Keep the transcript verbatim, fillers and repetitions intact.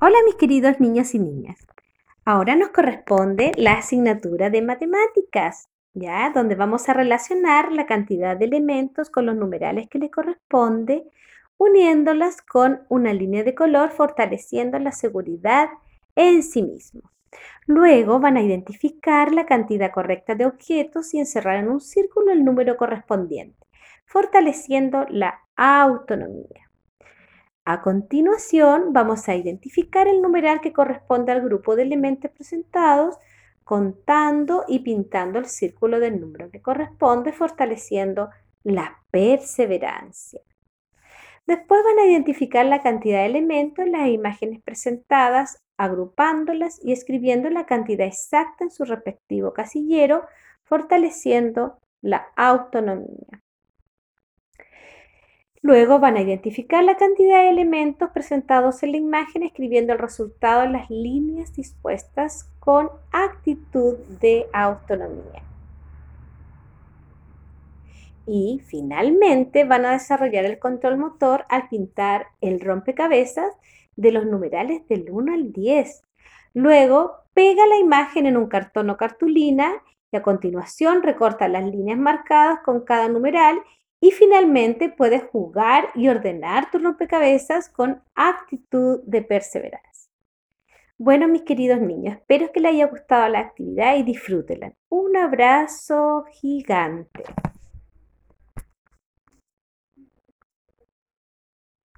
Hola mis queridos niños y niñas. Ahora nos corresponde la asignatura de matemáticas, ¿ya? Donde vamos a relacionar la cantidad de elementos con los numerales que le corresponde, uniéndolas con una línea de color, fortaleciendo la seguridad en sí mismos. Luego van a identificar la cantidad correcta de objetos y encerrar en un círculo el número correspondiente, fortaleciendo la autonomía. A continuación, vamos a identificar el numeral que corresponde al grupo de elementos presentados, contando y pintando el círculo del número que corresponde, fortaleciendo la perseverancia. Después van a identificar la cantidad de elementos en las imágenes presentadas, agrupándolas y escribiendo la cantidad exacta en su respectivo casillero, fortaleciendo la autonomía. Luego van a identificar la cantidad de elementos presentados en la imagen escribiendo el resultado en las líneas dispuestas con actitud de autonomía. Y finalmente van a desarrollar el control motor al pintar el rompecabezas de los numerales del uno al diez. Luego pega la imagen en un cartón o cartulina y a continuación recorta las líneas marcadas con cada numeral y finalmente puedes jugar y ordenar tu rompecabezas con actitud de perseverancia. Bueno, mis queridos niños, espero que les haya gustado la actividad y disfrútenla. Un abrazo gigante.